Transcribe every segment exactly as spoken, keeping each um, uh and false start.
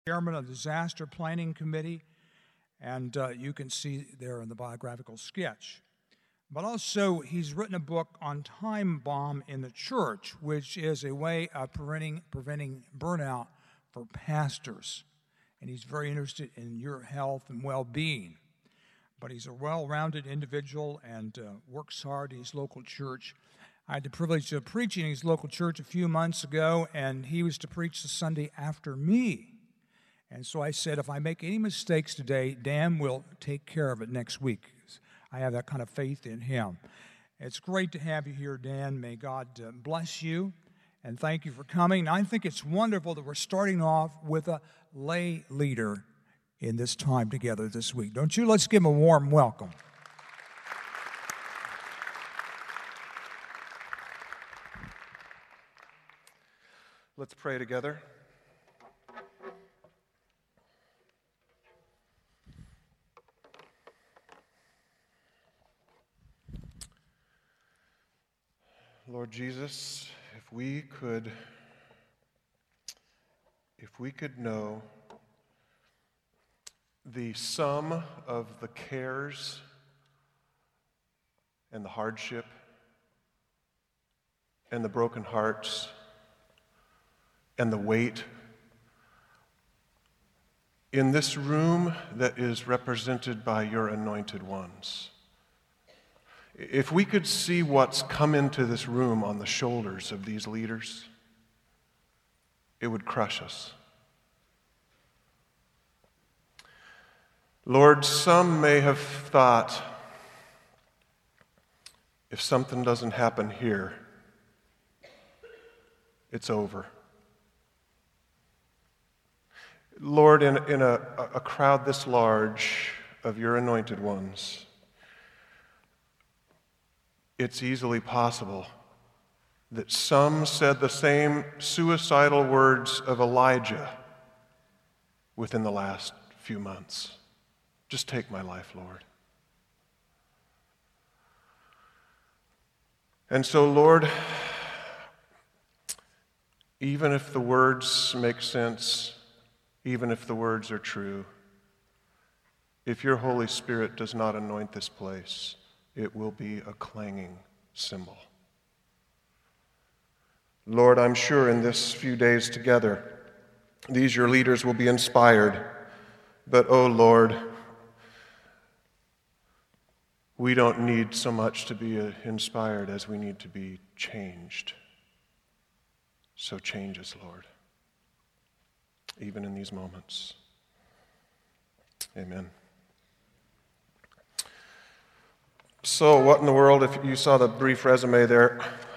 Chairman of the Disaster Planning Committee, and uh, you can see there in the biographical sketch. But also, he's written a book on time bomb in the church, which is a way of preventing, preventing burnout for pastors. And he's very interested in your health and well-being. But he's a well-rounded individual and uh, works hard in his local church. I had the privilege of preaching in his local church a few months ago, and he was to preach the Sunday after me. And so I said, if I make any mistakes today, Dan will take care of it next week. I have that kind of faith in him. It's great to have you here, Dan. May God uh, bless you, and thank you for coming. I think it's wonderful that we're starting off with a lay leader in this time together this week. Don't you? Let's give him a warm welcome. Let's pray together. Lord Jesus, if we could, if we could know the sum of the cares and the hardship and the broken hearts and the weight in this room that is represented by your anointed ones. If we could see what's come into this room on the shoulders of these leaders, it would crush us. Lord, some may have thought, if something doesn't happen here, it's over. Lord, in, in a, a crowd this large of your anointed ones, it's easily possible that some said the same suicidal words of Elijah within the last few months. Just take my life, Lord. And so, Lord, even if the words make sense, even if the words are true, if your Holy Spirit does not anoint this place, it will be a clanging cymbal. Lord, I'm sure in this few days together, these your leaders will be inspired. But, oh Lord, we don't need so much to be inspired as we need to be changed. So change us, Lord, even in these moments. Amen. So, what in the world, if you saw the brief resume there,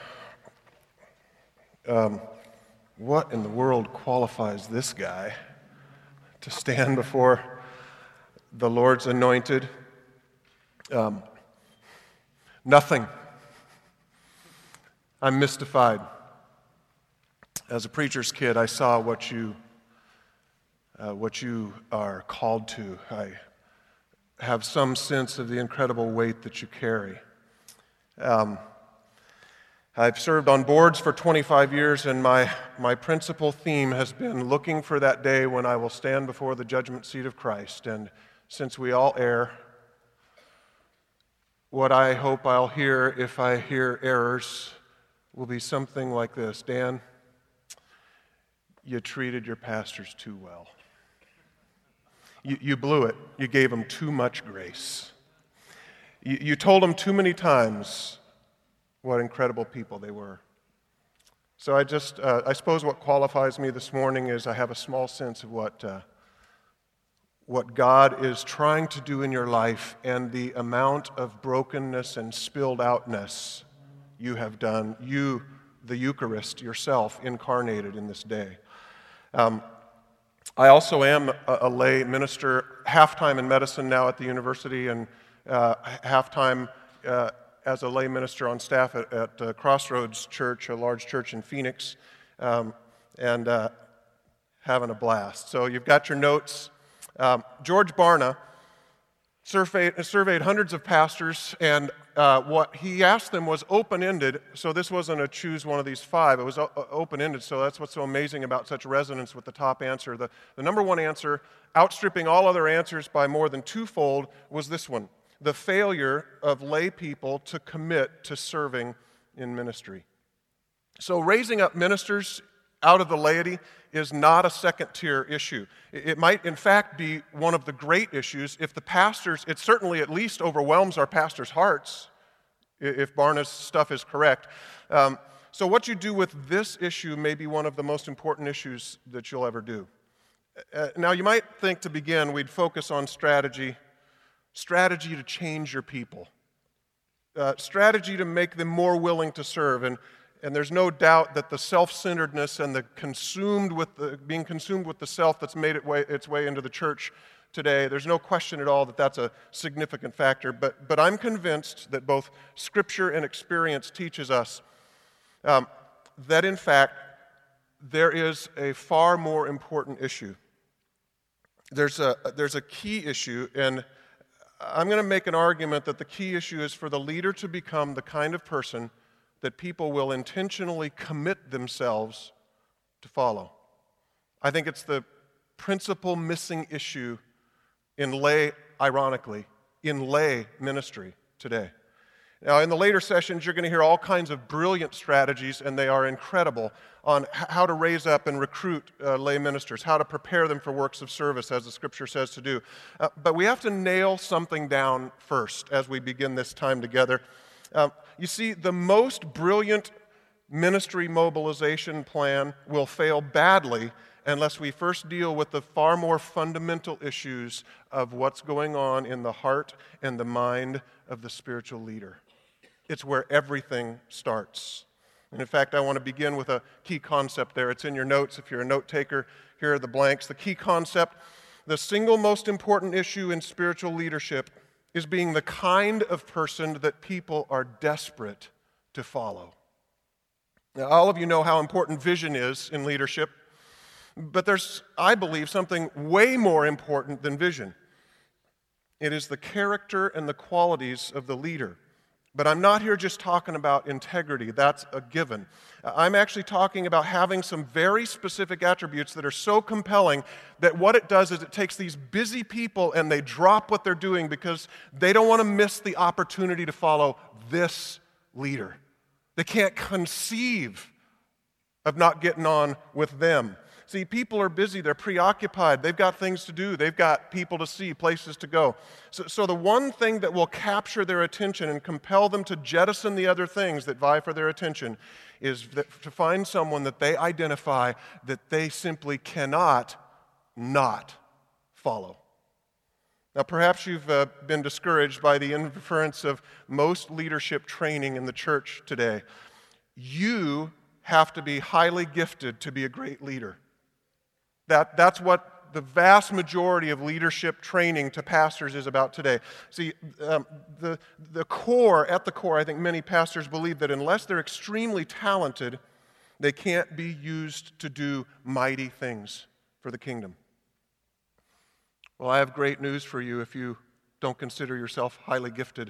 um, what in the world qualifies this guy to stand before the Lord's anointed? Um, nothing. I'm mystified. As a preacher's kid, I saw what you, uh, what you are called to. I have some sense of the incredible weight that you carry. Um, I've served on boards for twenty-five years, and my, my principal theme has been looking for that day when I will stand before the judgment seat of Christ. And since we all err, what I hope I'll hear if I hear errors will be something like this: Dan, you treated your pastors too well. You, you blew it. You gave them too much grace. You, you told them too many times what incredible people they were. So I just, uh, I suppose what qualifies me this morning is I have a small sense of what, uh, what God is trying to do in your life and the amount of brokenness and spilled outness you have done, you, the Eucharist yourself, incarnated in this day. Um, I also am a, a lay minister, half-time in medicine now at the university, and uh, half-time uh, as a lay minister on staff at, at uh, Crossroads Church, a large church in Phoenix, um, and uh, having a blast. So you've got your notes. Um, George Barna surveyed, surveyed hundreds of pastors, and uh, what he asked them was open-ended. So this wasn't a choose one of these five. It was o- open-ended, so that's what's so amazing about such resonance with the top answer. The, the number one answer, outstripping all other answers by more than twofold, was this one: the failure of lay people to commit to serving in ministry. So raising up ministers out of the laity is not a second-tier issue. It might, in fact, be one of the great issues if the pastors, it certainly at least overwhelms our pastors' hearts, if Barna's stuff is correct. Um, so what you do with this issue may be one of the most important issues that you'll ever do. Uh, now, you might think to begin we'd focus on strategy, strategy to change your people, uh, strategy to make them more willing to serve. And And there's no doubt that the self-centeredness and the consumed with the, being consumed with the self that's made it way, its way into the church today, there's no question at all that that's a significant factor. But, but I'm convinced that both Scripture and experience teaches us um, that, in fact, there is a far more important issue. There's a, there's a key issue, and I'm going to make an argument that the key issue is for the leader to become the kind of person that people will intentionally commit themselves to follow. I think it's the principal missing issue in lay, ironically, in lay ministry today. Now, in the later sessions, you're going to hear all kinds of brilliant strategies, and they are incredible, on how to raise up and recruit uh, lay ministers, how to prepare them for works of service, as the Scripture says to do. Uh, but we have to nail something down first as we begin this time together. Uh, you see, the most brilliant ministry mobilization plan will fail badly unless we first deal with the far more fundamental issues of what's going on in the heart and the mind of the spiritual leader. It's where everything starts. And in fact, I want to begin with a key concept there. It's in your notes. If you're a note taker, here are the blanks. The key concept: the single most important issue in spiritual leadership is being the kind of person that people are desperate to follow. Now, all of you know how important vision is in leadership, but there's, I believe, something way more important than vision. It is the character and the qualities of the leader. But I'm not here just talking about integrity. That's a given. I'm actually talking about having some very specific attributes that are so compelling that what it does is it takes these busy people and they drop what they're doing because they don't want to miss the opportunity to follow this leader. They can't conceive of not getting on with them. See, people are busy, they're preoccupied, they've got things to do, they've got people to see, places to go. So, so the one thing that will capture their attention and compel them to jettison the other things that vie for their attention is that, to find someone that they identify that they simply cannot not follow. Now, perhaps you've uh, been discouraged by the inference of most leadership training in the church today. You have to be highly gifted to be a great leader. That, that's what the vast majority of leadership training to pastors is about today. See, um, the, the core, at the core, I think many pastors believe that unless they're extremely talented, they can't be used to do mighty things for the kingdom. Well, I have great news for you if you don't consider yourself highly gifted.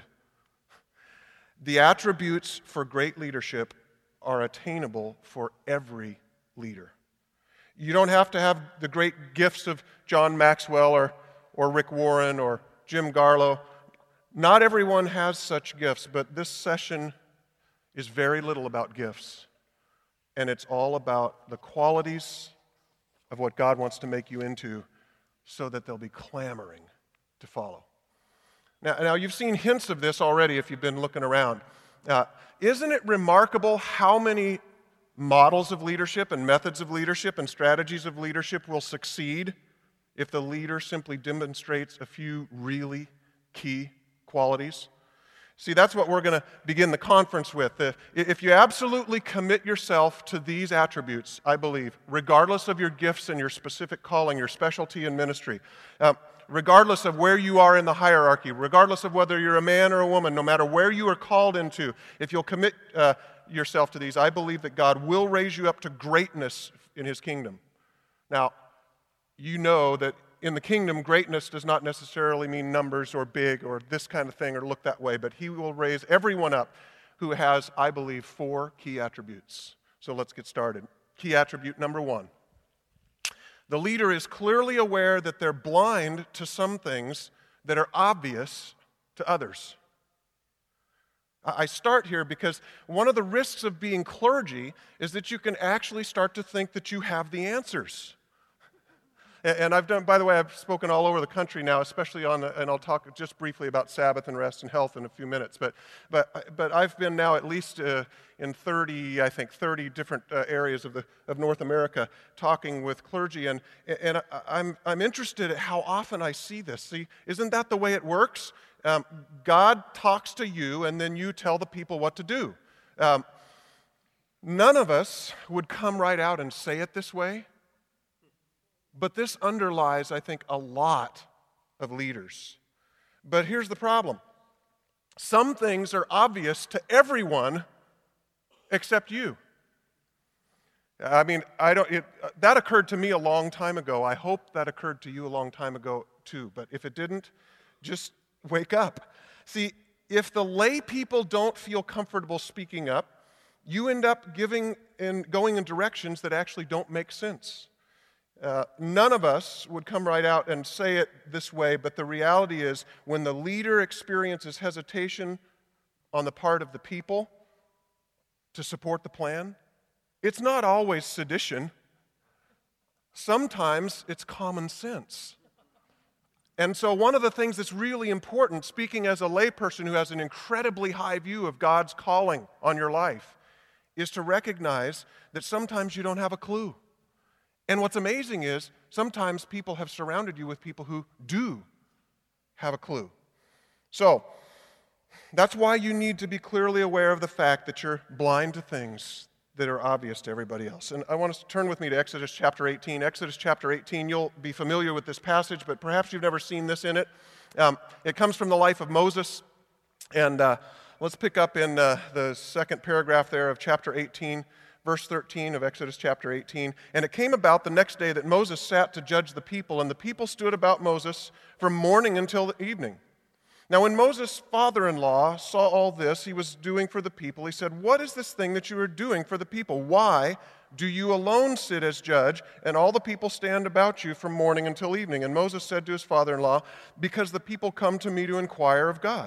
The attributes for great leadership are attainable for every leader. You don't have to have the great gifts of John Maxwell or, or Rick Warren or Jim Garlow. Not everyone has such gifts, but this session is very little about gifts. And it's all about the qualities of what God wants to make you into so that they'll be clamoring to follow. Now, now you've seen hints of this already if you've been looking around. Uh, isn't it remarkable how many models of leadership and methods of leadership and strategies of leadership will succeed if the leader simply demonstrates a few really key qualities? See, that's what we're going to begin the conference with. If you absolutely commit yourself to these attributes, I believe, regardless of your gifts and your specific calling, your specialty in ministry, uh, regardless of where you are in the hierarchy, regardless of whether you're a man or a woman, no matter where you are called into, if you'll commit uh, yourself to these, I believe that God will raise you up to greatness in His kingdom. Now, you know that in the kingdom, greatness does not necessarily mean numbers or big or this kind of thing or look that way, but he will raise everyone up who has, I believe, four key attributes. So let's get started. Key attribute number one. The leader is clearly aware that they're blind to some things that are obvious to others. I start here because one of the risks of being clergy is that you can actually start to think that you have the answers. And I've done, by the way, I've spoken all over the country now, especially on, the, and I'll talk just briefly about Sabbath and rest and health in a few minutes. But, but, but I've been now at least uh, in thirty, I think, thirty different uh, areas of the of North America talking with clergy, and and I'm I'm interested at how often I see this. See, isn't that the way it works? Um, God talks to you, and then you tell the people what to do. Um, none of us would come right out and say it this way. But this underlies, I think, a lot of leaders. But here's the problem. Some things are obvious to everyone except you. I mean, I don't. It, uh, that occurred to me a long time ago. I hope that occurred to you a long time ago too. But if it didn't, just wake up. See, if the lay people don't feel comfortable speaking up, you end up giving and going in directions that actually don't make sense. Uh, none of us would come right out and say it this way, but the reality is when the leader experiences hesitation on the part of the people to support the plan, it's not always sedition. Sometimes it's common sense. And so one of the things that's really important, speaking as a layperson who has an incredibly high view of God's calling on your life, is to recognize that sometimes you don't have a clue. And what's amazing is sometimes people have surrounded you with people who do have a clue. So that's why you need to be clearly aware of the fact that you're blind to things that are obvious to everybody else. And I want us to turn with me to Exodus chapter eighteen. Exodus chapter eighteen, you'll be familiar with this passage, but perhaps you've never seen this in it. Um, it comes from the life of Moses. And uh, let's pick up in uh, the second paragraph there of chapter eighteen. Verse thirteen of Exodus chapter eighteen, and it came about the next day that Moses sat to judge the people, and the people stood about Moses from morning until the evening. Now when Moses' father-in-law saw all this he was doing for the people, he said, "What is this thing that you are doing for the people? Why do you alone sit as judge, and all the people stand about you from morning until evening?" And Moses said to his father-in-law, "Because the people come to me to inquire of God.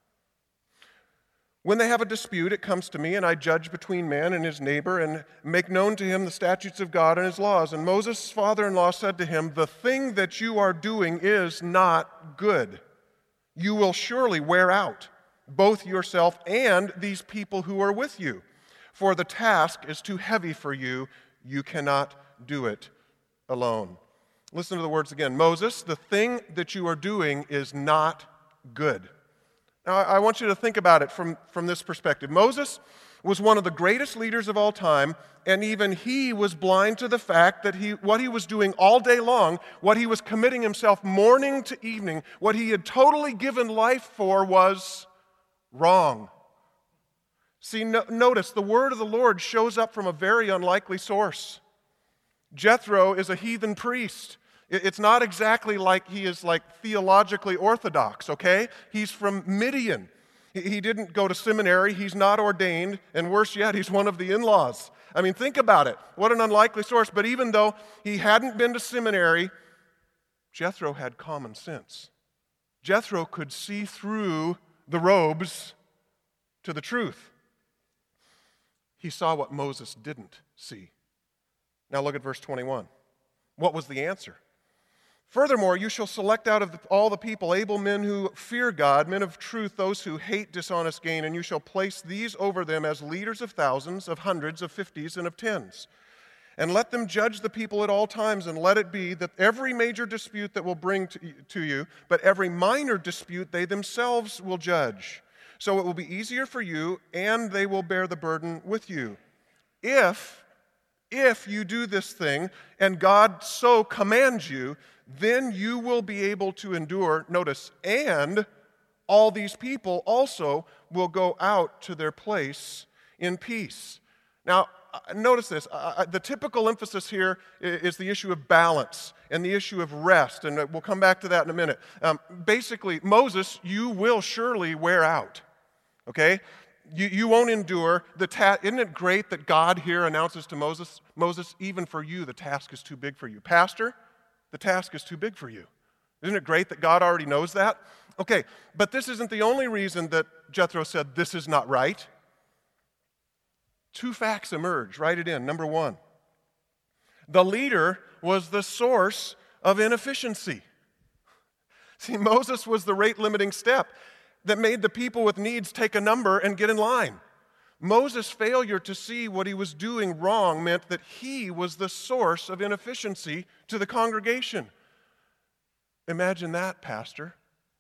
When they have a dispute, it comes to me, and I judge between man and his neighbor and make known to him the statutes of God and his laws." And Moses' father-in-law said to him, "The thing that you are doing is not good. You will surely wear out, both yourself and these people who are with you. For the task is too heavy for you. You cannot do it alone." Listen to the words again. "Moses, the thing that you are doing is not good." Now, I want you to think about it from, from this perspective. Moses was one of the greatest leaders of all time, and even he was blind to the fact that he, what he was doing all day long, what he was committing himself morning to evening, what he had totally given life for was wrong. See, no, notice the word of the Lord shows up from a very unlikely source. Jethro is a heathen priest. It's not exactly like he is like theologically orthodox, okay? He's from Midian. He didn't go to seminary. He's not ordained. And worse yet, he's one of the in-laws. I mean, think about it. What an unlikely source. But even though he hadn't been to seminary, Jethro had common sense. Jethro could see through the robes to the truth. He saw what Moses didn't see. Now look at verse twenty-one. What was the answer? "Furthermore, you shall select out of the, all the people able men who fear God, men of truth, those who hate dishonest gain, and you shall place these over them as leaders of thousands, of hundreds, of fifties, and of tens. And let them judge the people at all times, and let it be that every major dispute that will bring to, to you, but every minor dispute they themselves will judge. So it will be easier for you, and they will bear the burden with you. If, if you do this thing, and God so commands you, then you will be able to endure," notice, "and all these people also will go out to their place in peace." Now, notice this. Uh, the typical emphasis here is the issue of balance and the issue of rest, and we'll come back to that in a minute. Um, basically, Moses, you will surely wear out, okay? You, you won't endure. The ta- Isn't it great that God here announces to Moses, Moses, even for you, the task is too big for you. Pastor, the task is too big for you. Isn't it great that God already knows that? Okay, but this isn't the only reason that Jethro said this is not right. Two facts emerge. Write it in. Number one, the leader was the source of inefficiency. See, Moses was the rate-limiting step that made the people with needs take a number and get in line. Moses' failure to see what he was doing wrong meant that he was the source of inefficiency to the congregation. Imagine that, Pastor.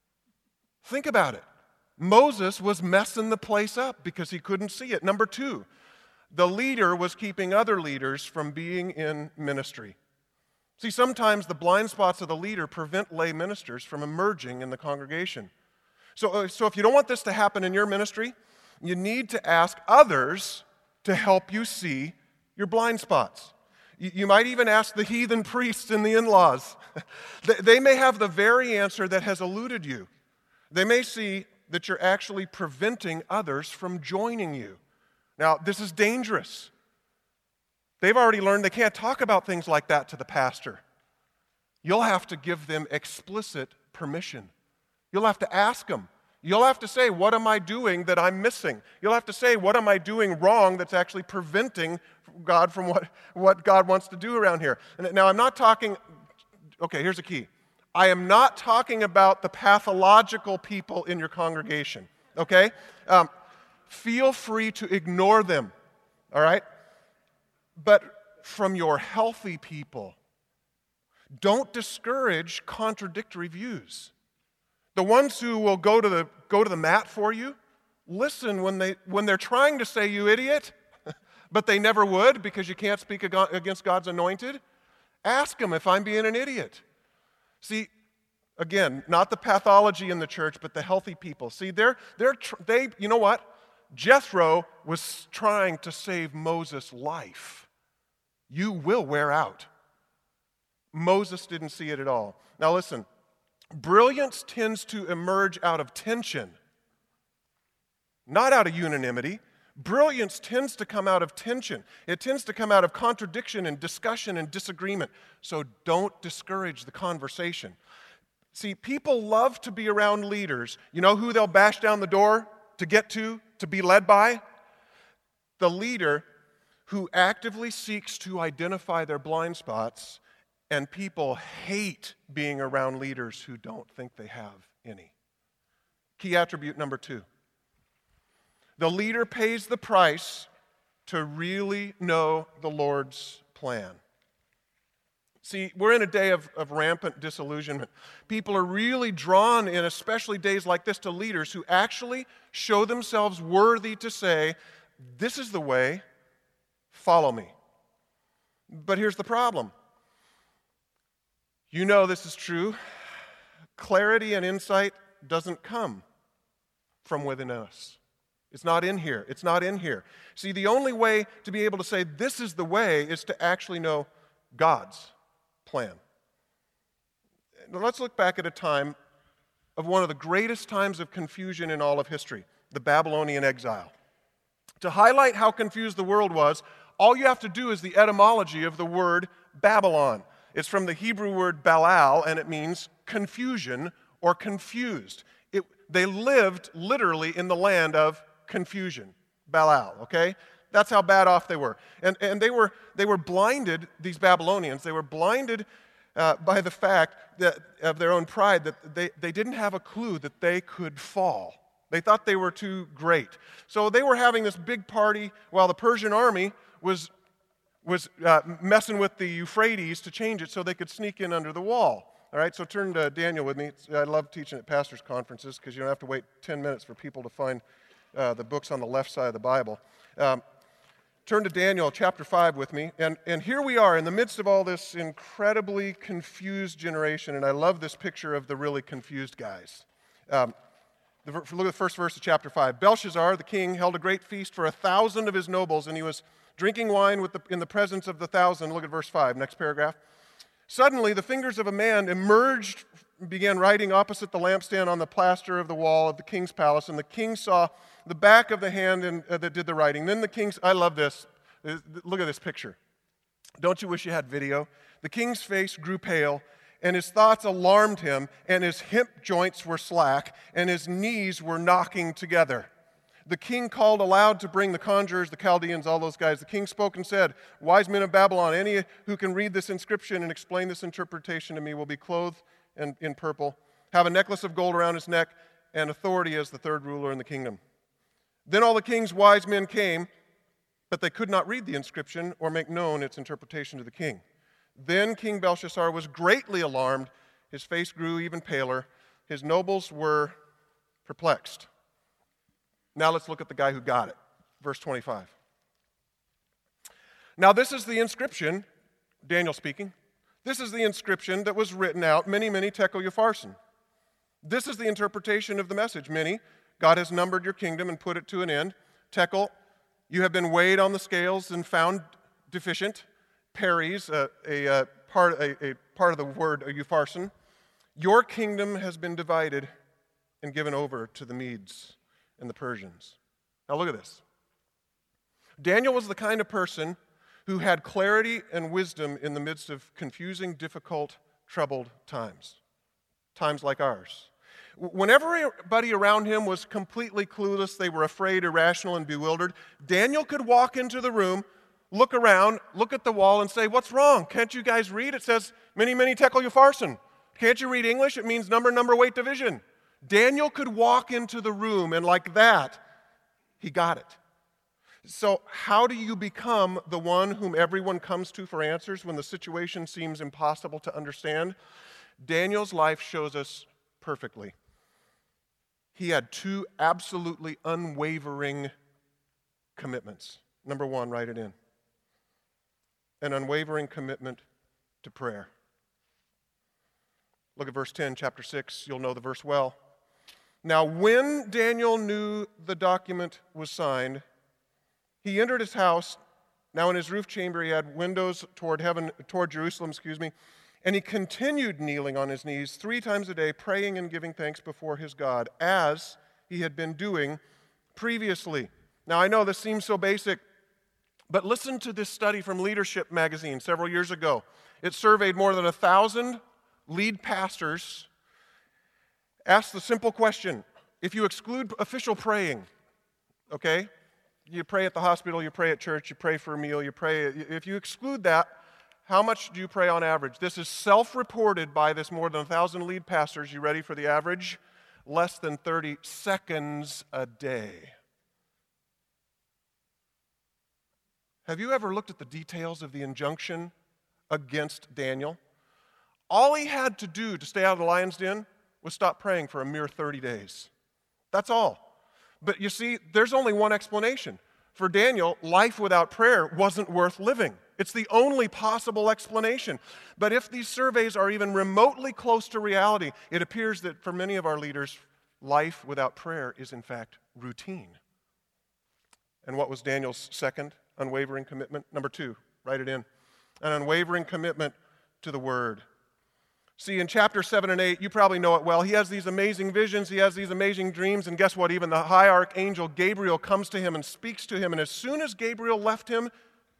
Think about it. Moses was messing the place up because he couldn't see it. Number two, the leader was keeping other leaders from being in ministry. See, sometimes the blind spots of the leader prevent lay ministers from emerging in the congregation. So, uh, so if you don't want this to happen in your ministry, you need to ask others to help you see your blind spots. You, you might even ask the heathen priests and the in-laws. they, they may have the very answer that has eluded you. They may see that you're actually preventing others from joining you. Now, this is dangerous. They've already learned they can't talk about things like that to the pastor. You'll have to give them explicit permission. You'll have to ask them. You'll have to say, what am I doing that I'm missing? You'll have to say, what am I doing wrong that's actually preventing God from what, what God wants to do around here? And now, I'm not talking, okay, here's a key. I am not talking about the pathological people in your congregation, okay? Um, feel free to ignore them, all right? But from your healthy people, don't discourage contradictory views. The ones who will go to the go to the mat for you, listen when they when they're trying to say you idiot, but they never would because you can't speak against God's anointed. Ask them if I'm being an idiot. See, again, not the pathology in the church, but the healthy people. See, they're they're they. You know what? Jethro was trying to save Moses' life. You will wear out. Moses didn't see it at all. Now listen. Brilliance tends to emerge out of tension, not out of unanimity. Brilliance tends to come out of tension. It tends to come out of contradiction and discussion and disagreement. So don't discourage the conversation. See, people love to be around leaders. You know who they'll bash down the door to get to, to be led by? The leader who actively seeks to identify their blind spots. And people hate being around leaders who don't think they have any. Key attribute number two. The leader pays the price to really know the Lord's plan. See, we're in a day of, of rampant disillusionment. People are really drawn in, especially days like this, to leaders who actually show themselves worthy to say, this is the way, follow me. But here's the problem. You know this is true. Clarity and insight doesn't come from within us. It's not in here. It's not in here. See, the only way to be able to say this is the way is to actually know God's plan. Now, let's look back at a time of one of the greatest times of confusion in all of history, the Babylonian exile. To highlight how confused the world was, all you have to do is the etymology of the word Babylon. It's from the Hebrew word balal, and it means confusion or confused. It, they lived literally in the land of confusion, balal, okay? That's how bad off they were. And, and they were they were blinded, these Babylonians, they were blinded uh, by the fact that of their own pride that they, they didn't have a clue that they could fall. They thought they were too great. So they were having this big party while the Persian army was was uh, messing with the Euphrates to change it so they could sneak in under the wall. All right, so turn to Daniel with me. It's, I love teaching at pastors' conferences because you don't have to wait ten minutes for people to find uh, the books on the left side of the Bible. Um, turn to Daniel chapter five with me. And, and here we are in the midst of all this incredibly confused generation, and I love this picture of the really confused guys. Um, the, look at the first verse of chapter five. Belshazzar, the king, held a great feast for a thousand of his nobles, and he was drinking wine with the, in the presence of the thousand. Look at verse five, next paragraph. Suddenly, the fingers of a man emerged, began writing opposite the lampstand on the plaster of the wall of the king's palace, and the king saw the back of the hand in, uh, that did the writing. Then the king's, I love this. Look at this picture. Don't you wish you had video? The king's face grew pale, and his thoughts alarmed him, and his hip joints were slack, and his knees were knocking together. The king called aloud to bring the conjurers, the Chaldeans, all those guys. The king spoke and said, "Wise men of Babylon, any who can read this inscription and explain this interpretation to me will be clothed in, in purple, have a necklace of gold around his neck, and authority as the third ruler in the kingdom." Then all the king's wise men came, but they could not read the inscription or make known its interpretation to the king. Then King Belshazzar was greatly alarmed. His face grew even paler. His nobles were perplexed. Now let's look at the guy who got it. Verse twenty-five. Now this is the inscription, Daniel speaking. This is the inscription that was written out, many, many tekel upharsin. This is the interpretation of the message. Many, God has numbered your kingdom and put it to an end. Tekel, you have been weighed on the scales and found deficient. Peres, uh, a, uh, part, a, a part of the word uh, upharsin. Your kingdom has been divided and given over to the Medes and the Persians. Now look at this. Daniel was the kind of person who had clarity and wisdom in the midst of confusing, difficult, troubled times. Times like ours. Whenever everybody around him was completely clueless, they were afraid, irrational, and bewildered, Daniel could walk into the room, look around, look at the wall, and say, "What's wrong? Can't you guys read? It says, many, many tekel upharsin. Can't you read English? It means number, number, weight, division." Daniel could walk into the room, and like that, he got it. So how do you become the one whom everyone comes to for answers when the situation seems impossible to understand? Daniel's life shows us perfectly. He had two absolutely unwavering commitments. Number one, write it in. An unwavering commitment to prayer. Look at verse ten, chapter six. You'll know the verse well. Now, when Daniel knew the document was signed, he entered his house. Now, in his roof chamber, he had windows toward heaven, toward Jerusalem, excuse me, and he continued kneeling on his knees three times a day, praying and giving thanks before his God, as he had been doing previously. Now, I know this seems so basic, but listen to this study from Leadership magazine several years ago. It surveyed more than a thousand lead pastors, asked the simple question: if you exclude official praying, okay, you pray at the hospital, you pray at church, you pray for a meal, you pray, if you exclude that, how much do you pray on average? This is self-reported by this more than a thousand lead pastors. You ready for the average? Less than thirty seconds a day. Have you ever looked at the details of the injunction against Daniel? All he had to do to stay out of the lion's den was stop praying for a mere thirty days. That's all. But you see, there's only one explanation. For Daniel, life without prayer wasn't worth living. It's the only possible explanation. But if these surveys are even remotely close to reality, it appears that for many of our leaders, life without prayer is in fact routine. And what was Daniel's second unwavering commitment? Number two, write it in. An unwavering commitment to the Word. See, in chapter seven and eight, you probably know it well, he has these amazing visions, he has these amazing dreams, and guess what? Even the high archangel Gabriel comes to him and speaks to him, and as soon as Gabriel left him,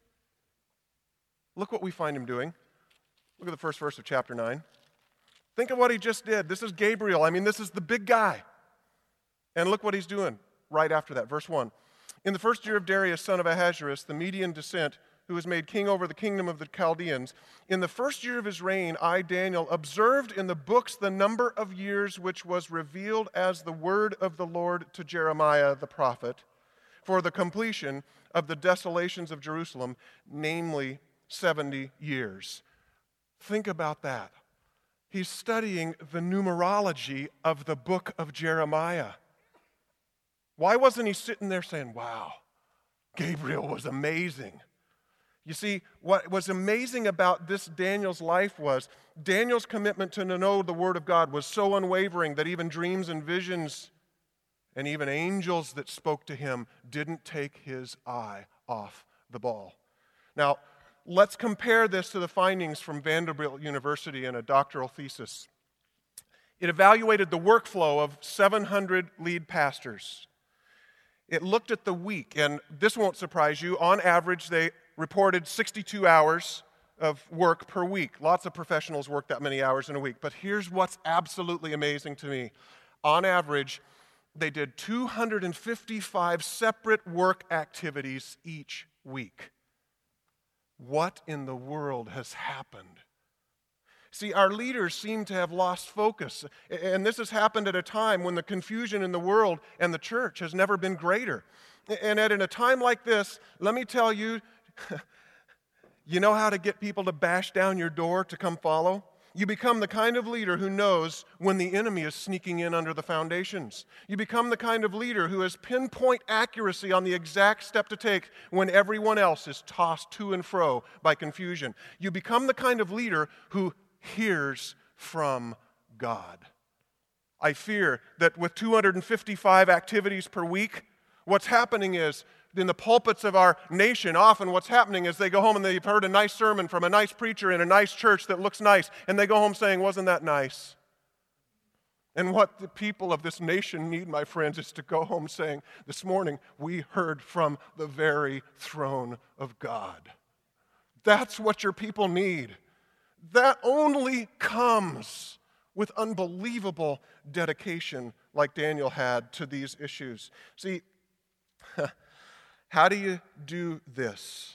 look what we find him doing. Look at the first verse of chapter nine. Think of what he just did. This is Gabriel. I mean, this is the big guy. And look what he's doing right after that. Verse one. In the first year of Darius, son of Ahasuerus, the Median descent, who was made king over the kingdom of the Chaldeans, in the first year of his reign, I, Daniel, observed in the books the number of years which was revealed as the word of the Lord to Jeremiah the prophet for the completion of the desolations of Jerusalem, namely seventy years. Think about that. He's studying the numerology of the book of Jeremiah. Why wasn't he sitting there saying, "Wow, Gabriel was amazing"? You see, what was amazing about this Daniel's life was Daniel's commitment to know the Word of God was so unwavering that even dreams and visions and even angels that spoke to him didn't take his eye off the ball. Now, let's compare this to the findings from Vanderbilt University in a doctoral thesis. It evaluated the workflow of seven hundred lead pastors. It looked at the week, and this won't surprise you. On average, they reported sixty-two hours of work per week. Lots of professionals work that many hours in a week. But here's what's absolutely amazing to me. On average, they did two hundred fifty-five separate work activities each week. What in the world has happened? See, our leaders seem to have lost focus, and this has happened at a time when the confusion in the world and the church has never been greater. And at in a time like this, let me tell you, you know how to get people to bash down your door to come follow? You become the kind of leader who knows when the enemy is sneaking in under the foundations. You become the kind of leader who has pinpoint accuracy on the exact step to take when everyone else is tossed to and fro by confusion. You become the kind of leader who hears from God. I fear that with two hundred fifty-five activities per week, what's happening is, in the pulpits of our nation, often what's happening is they go home and they've heard a nice sermon from a nice preacher in a nice church that looks nice, and they go home saying, wasn't that nice? And what the people of this nation need, my friends, is to go home saying, this morning we heard from the very throne of God. That's what your people need. That only comes with unbelievable dedication like Daniel had to these issues. See, how do you do this?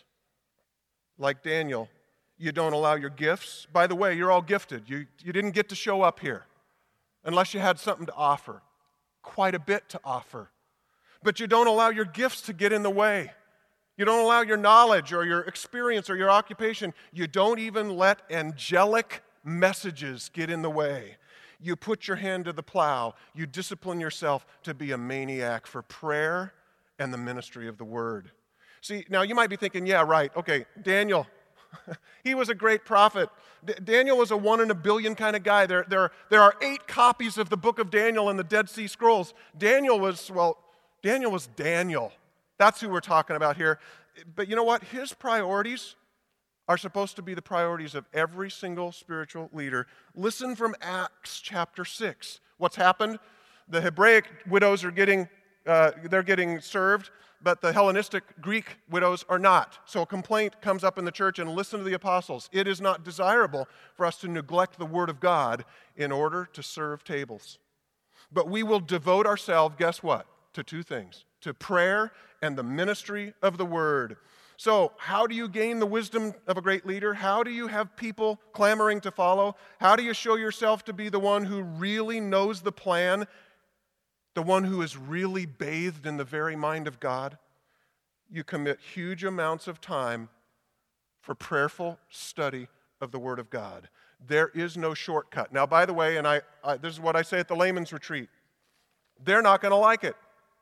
Like Daniel, you don't allow your gifts. By the way, you're all gifted. You, you didn't get to show up here unless you had something to offer, quite a bit to offer. But you don't allow your gifts to get in the way. You don't allow your knowledge or your experience or your occupation. You don't even let angelic messages get in the way. You put your hand to the plow. You discipline yourself to be a maniac for prayer and the ministry of the word. See, now you might be thinking, yeah, right, okay, Daniel, he was a great prophet. D- Daniel was a one in a billion kind of guy. There, there, there are eight copies of the book of Daniel in the Dead Sea Scrolls. Daniel was, well, Daniel was Daniel. That's who we're talking about here. But you know what? His priorities are supposed to be the priorities of every single spiritual leader. Listen from Acts chapter six. What's happened? The Hebraic widows are getting, uh, they're getting served, but the Hellenistic Greek widows are not. So a complaint comes up in the church, and listen to the apostles. It is not desirable for us to neglect the word of God in order to serve tables. But we will devote ourselves, guess what? To two things. To prayer and the ministry of the word. So, how do you gain the wisdom of a great leader? How do you have people clamoring to follow? How do you show yourself to be the one who really knows the plan, the one who is really bathed in the very mind of God? You commit huge amounts of time for prayerful study of the Word of God. There is no shortcut. Now, by the way, and I, I this is what I say at the layman's retreat, they're not going to like it.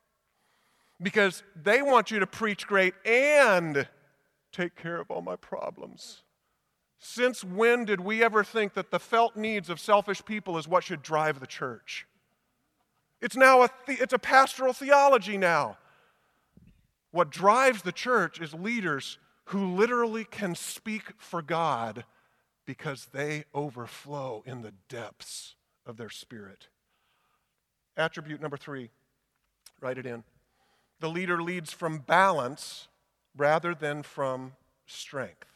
Because they want you to preach great and take care of all my problems. Since when did we ever think that the felt needs of selfish people is what should drive the church? It's now a the, it's a pastoral theology now. What drives the church is leaders who literally can speak for God because they overflow in the depths of their spirit. Attribute number three, write it in. The leader leads from balance rather than from strength.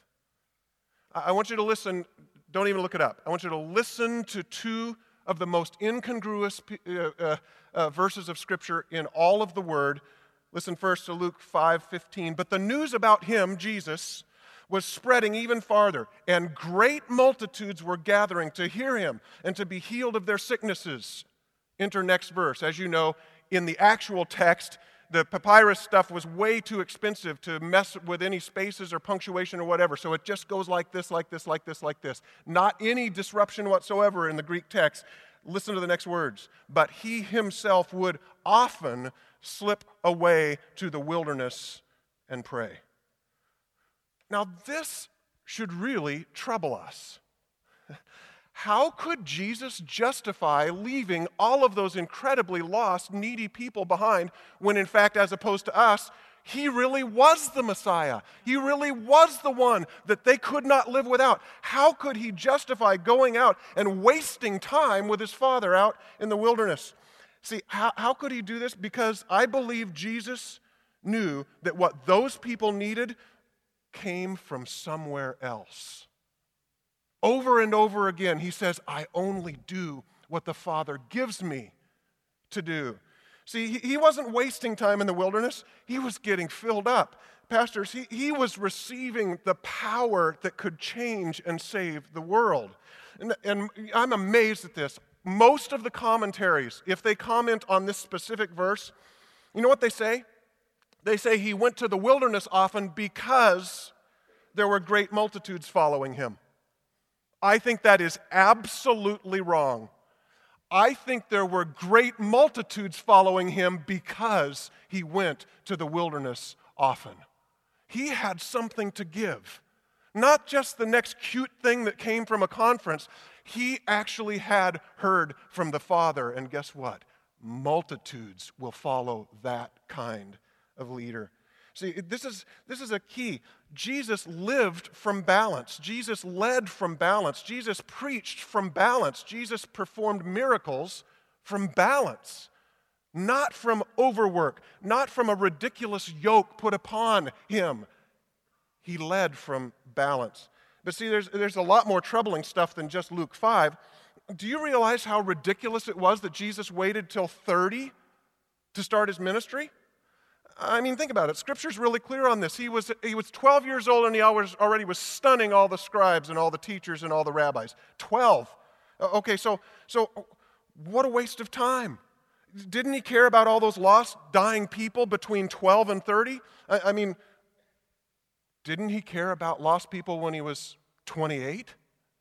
I want you to listen, don't even look it up. I want you to listen to two of the most incongruous uh, uh, uh, verses of Scripture in all of the Word. Listen first to Luke five fifteen. But the news about him, Jesus, was spreading even farther, and great multitudes were gathering to hear him and to be healed of their sicknesses. Enter next verse. As you know, in the actual text, the papyrus stuff was way too expensive to mess with any spaces or punctuation or whatever, so it just goes like this, like this, like this, like this. Not any disruption whatsoever in the Greek text. Listen to the next words. But he himself would often slip away to the wilderness and pray. Now this should really trouble us. How could Jesus justify leaving all of those incredibly lost, needy people behind when, in fact, as opposed to us, He really was the Messiah. He really was the one that they could not live without. How could he justify going out and wasting time with his Father out in the wilderness? See, how, how could he do this? Because I believe Jesus knew that what those people needed came from somewhere else. Over and over again, he says, I only do what the Father gives me to do. See, he wasn't wasting time in the wilderness. He was getting filled up. Pastors, he, he was receiving the power that could change and save the world. And, and I'm amazed at this. Most of the commentaries, if they comment on this specific verse, you know what they say? They say he went to the wilderness often because there were great multitudes following him. I think that is absolutely wrong. I think there were great multitudes following him because he went to the wilderness often. He had something to give. Not just the next cute thing that came from a conference. He actually had heard from the Father. And guess what? Multitudes will follow that kind of leader. See, this is, this is a key. Jesus lived from balance. Jesus led from balance. Jesus preached from balance. Jesus performed miracles from balance, not from overwork, not from a ridiculous yoke put upon him. He led from balance. But see, there's, there's a lot more troubling stuff than just Luke five. Do you realize how ridiculous it was that Jesus waited till thirty to start his ministry? I mean, think about it. Scripture's really clear on this. He was, he was twelve years old and he already was stunning all the scribes and all the teachers and all the rabbis. twelve. Okay, so, so what a waste of time. Didn't he care about all those lost, dying people between twelve and thirty? I, I mean, didn't he care about lost people when he was twenty-eight?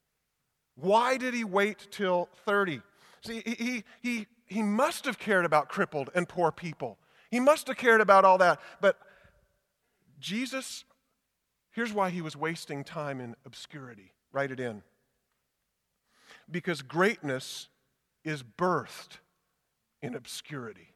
Why did he wait till thirty? See, he, he, he, he must have cared about crippled and poor people. He must have cared about all that. But Jesus, here's why he was wasting time in obscurity. Write it in. Because greatness is birthed in obscurity.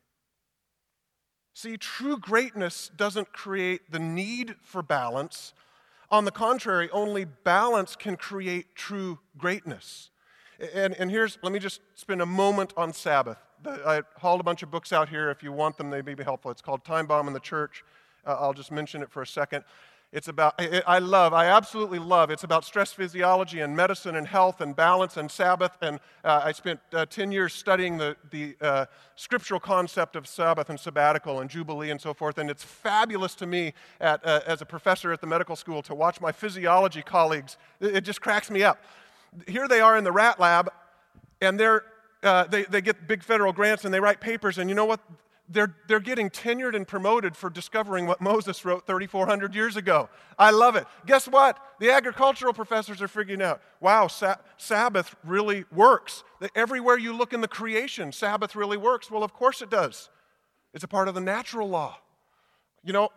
See, true greatness doesn't create the need for balance. On the contrary, only balance can create true greatness. And, and here's, let me just spend a moment on Sabbath. I hauled a bunch of books out here. If you want them, they may be helpful. It's called Time Bomb in the Church. Uh, I'll just mention it for a second. It's about, I, I love, I absolutely love, it's about stress physiology and medicine and health and balance and Sabbath. And uh, I spent uh, ten years studying the, the uh, scriptural concept of Sabbath and sabbatical and Jubilee and so forth. And it's fabulous to me at, uh, as a professor at the medical school to watch my physiology colleagues. It, it just cracks me up. Here they are in the rat lab, and they're Uh, they, they get big federal grants and they write papers, and you know what? They're, they're getting tenured and promoted for discovering what Moses wrote thirty-four hundred years ago. I love it. Guess what? The agricultural professors are figuring out, wow, sa- Sabbath really works. That everywhere you look in the creation, Sabbath really works. Well, of course it does. It's a part of the natural law. You know,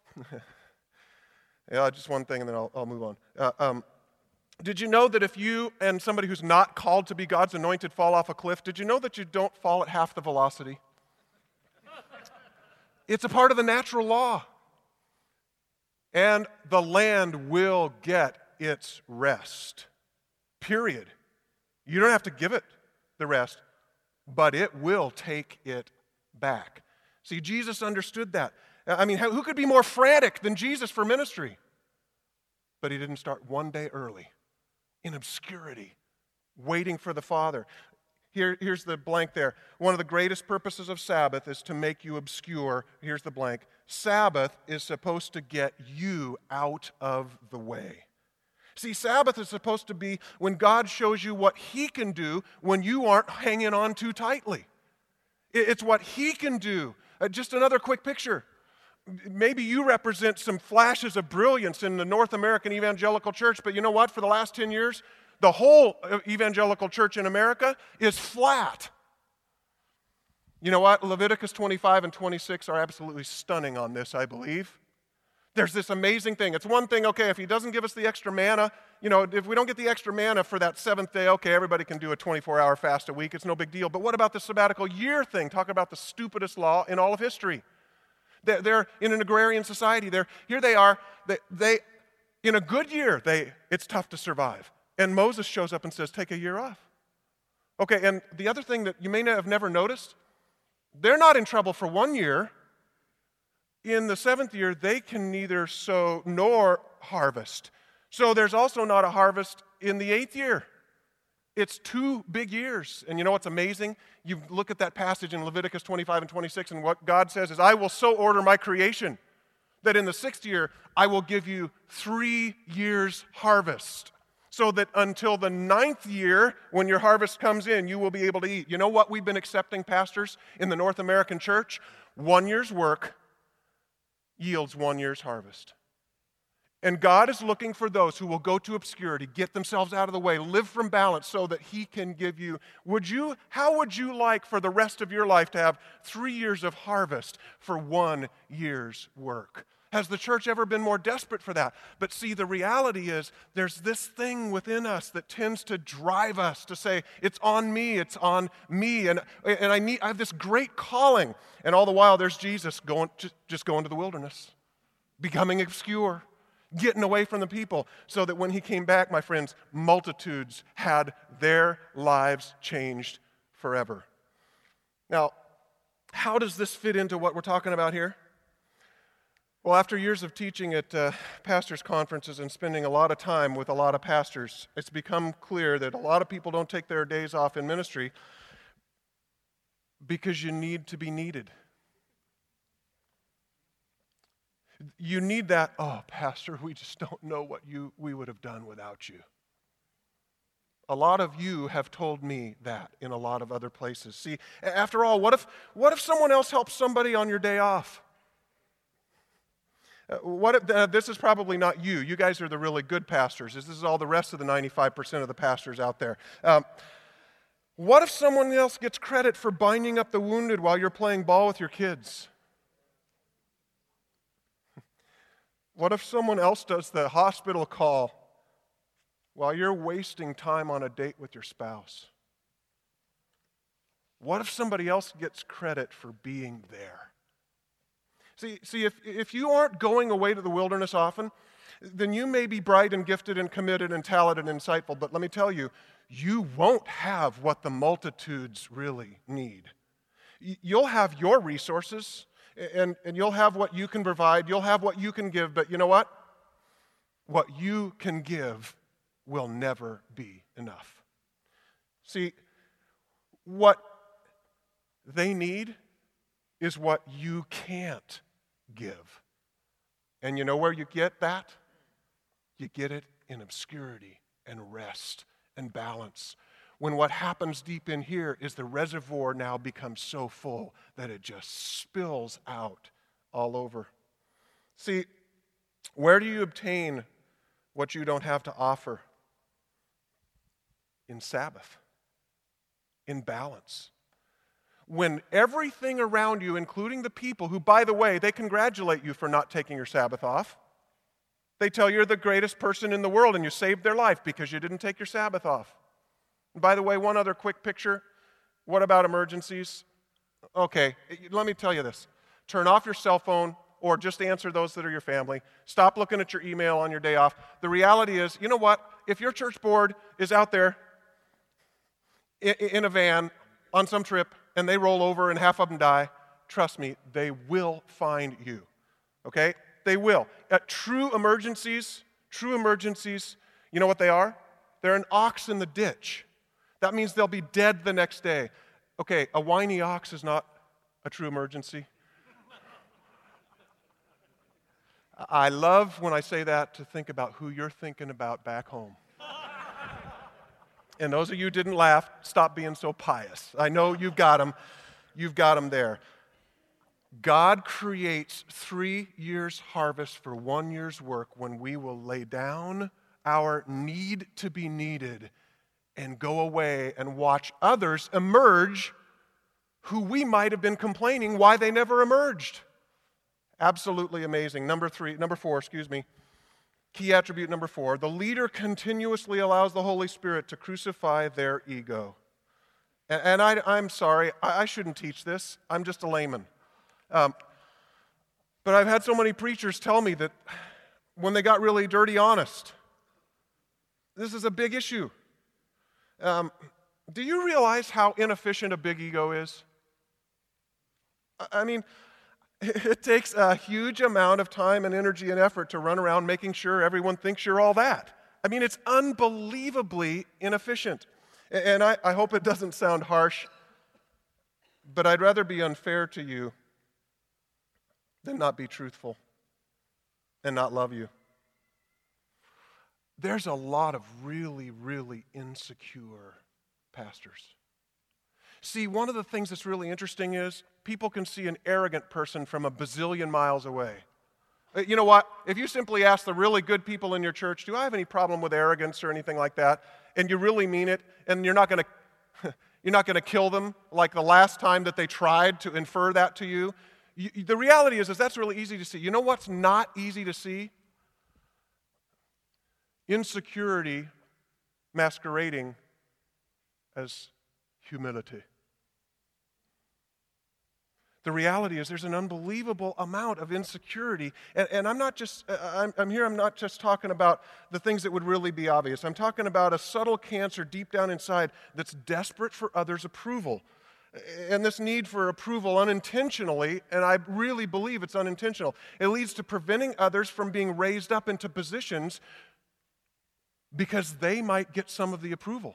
yeah, just one thing and then I'll, I'll move on. Uh, um, Did you know that if you and somebody who's not called to be God's anointed fall off a cliff, did you know that you don't fall at half the velocity? It's a part of the natural law. And the land will get its rest. Period. You don't have to give it the rest, but it will take it back. See, Jesus understood that. I mean, who could be more frantic than Jesus for ministry? But he didn't start one day early. In obscurity, waiting for the Father. Here, here's the blank there. One of the greatest purposes of Sabbath is to make you obscure. Here's the blank. Sabbath is supposed to get you out of the way. See, Sabbath is supposed to be when God shows you what He can do when you aren't hanging on too tightly. It's what He can do. Uh, just another quick picture. Maybe you represent some flashes of brilliance in the North American evangelical church, but you know what? For the last ten years, the whole evangelical church in America is flat. You know what? Leviticus twenty-five and twenty-six are absolutely stunning on this, I believe. There's this amazing thing. It's one thing, okay, if He doesn't give us the extra manna, you know, if we don't get the extra manna for that seventh day, okay, everybody can do a twenty-four hour fast a week. It's no big deal. But what about the sabbatical year thing? Talk about the stupidest law in all of history. They're, they're in an agrarian society. They're, here they are. They, they, in a good year, they, it's tough to survive. And Moses shows up and says, take a year off. Okay, and the other thing that you may have never noticed, they're not in trouble for one year. In the seventh year, they can neither sow nor harvest. So there's also not a harvest in the eighth year. It's two big years. And you know what's amazing? You look at that passage in Leviticus twenty-five and twenty-six, and what God says is, I will so order my creation that in the sixth year, I will give you three years harvest. So that until the ninth year, when your harvest comes in, you will be able to eat. You know what we've been accepting, pastors, in the North American church? One year's work yields one year's harvest. And God is looking for those who will go to obscurity, get themselves out of the way, live from balance so that He can give you. Would you, how would you like for the rest of your life to have three years of harvest for one year's work? Has the church ever been more desperate for that? But see, the reality is there's this thing within us that tends to drive us to say, it's on me, it's on me, and, and I, need, I have this great calling. And all the while there's Jesus going, just, just going to the wilderness, becoming obscure, getting away from the people, so that when He came back, my friends, multitudes had their lives changed forever. Now, how does this fit into what we're talking about here? Well, after years of teaching at uh, pastors' conferences and spending a lot of time with a lot of pastors, it's become clear that a lot of people don't take their days off in ministry because you need to be needed. You need that, oh, pastor, we just don't know what you we would have done without you. A lot of you have told me that in a lot of other places. See, after all, what if what if someone else helps somebody on your day off? Uh, what if, uh, this is probably not you. You guys are the really good pastors. This is all the rest of the ninety-five percent of the pastors out there. Um, what if someone else gets credit for binding up the wounded while you're playing ball with your kids? What if someone else does the hospital call while you're wasting time on a date with your spouse? What if somebody else gets credit for being there? See, see if, if you aren't going away to the wilderness often, then you may be bright and gifted and committed and talented and insightful, but let me tell you, you won't have what the multitudes really need. You'll have your resources, and, and you'll have what you can provide, you'll have what you can give, but you know what? What you can give will never be enough. See, what they need is what you can't give. And you know where you get that? You get it in obscurity and rest and balance. When what happens deep in here is the reservoir now becomes so full that it just spills out all over. See, where do you obtain what you don't have to offer? In Sabbath, in balance. When everything around you, including the people who, by the way, they congratulate you for not taking your Sabbath off. They tell you you're the greatest person in the world and you saved their life because you didn't take your Sabbath off. And by the way, one other quick picture. What about emergencies? Okay, let me tell you this. Turn off your cell phone or just answer those that are your family. Stop looking at your email on your day off. The reality is, you know what? If your church board is out there in a van on some trip and they roll over and half of them die, trust me, they will find you, okay? They will. At true emergencies, true emergencies, you know what they are? They're an ox in the ditch. That means they'll be dead the next day. Okay, a whiny ox is not a true emergency. I love when I say that to think about who you're thinking about back home. And those of you who didn't laugh, stop being so pious. I know you've got them. You've got them there. God creates three years' harvest for one year's work when we will lay down our need to be needed and go away and watch others emerge who we might have been complaining why they never emerged. Absolutely amazing. Number three, number four, excuse me. Key attribute number four, the leader continuously allows the Holy Spirit to crucify their ego. And, and I, I'm sorry, I, I shouldn't teach this. I'm just a layman. Um, But I've had so many preachers tell me that when they got really dirty honest, this is a big issue. Um, do you realize how inefficient a big ego is? I mean, it takes a huge amount of time and energy and effort to run around making sure everyone thinks you're all that. I mean, it's unbelievably inefficient. And I, I hope it doesn't sound harsh, but I'd rather be unfair to you than not be truthful and not love you. There's a lot of really, really insecure pastors. See, one of the things that's really interesting is people can see an arrogant person from a bazillion miles away. You know what? If you simply ask the really good people in your church, do I have any problem with arrogance or anything like that, and you really mean it, and you're not going to you're not going to kill them like the last time that they tried to infer that to you, you the reality is, is that's really easy to see. You know what's not easy to see? Insecurity masquerading as humility. The reality is there's an unbelievable amount of insecurity. And, and I'm not just, I'm, I'm here, I'm not just talking about the things that would really be obvious. I'm talking about a subtle cancer deep down inside that's desperate for others' approval. And this need for approval unintentionally, and I really believe it's unintentional, it leads to preventing others from being raised up into positions because they might get some of the approval.